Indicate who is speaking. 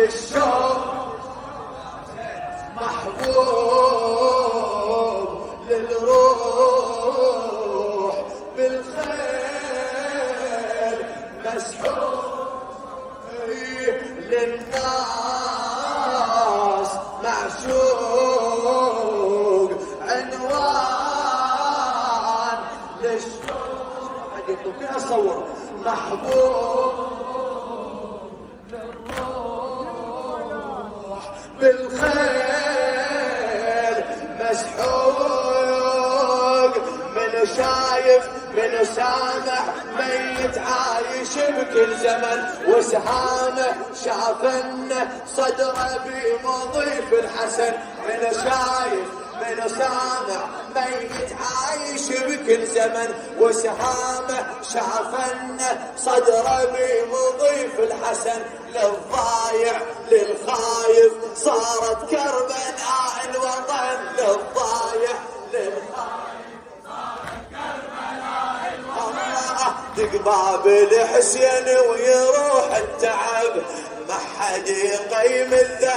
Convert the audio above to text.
Speaker 1: للشوق محبوب للروح بالخير مسحوب للناس معشوق عنوان للشوق حقيقته كيف اصور محبوب للروح بالخير مسحوق من شايف من سامع ميت عايش بكل زمن وسهامه شافنه صدره بمضيف الحسن من شايف من سامع ميت عايش بكل زمن وسهامه شافنه صدره بمضيف الحسن للضايع للخايف صارت كربلاء الوطن للضايع للخايف صارت كربلاء الوطن تقباب الحسين ويروح التعب ما حد يقيم الذنب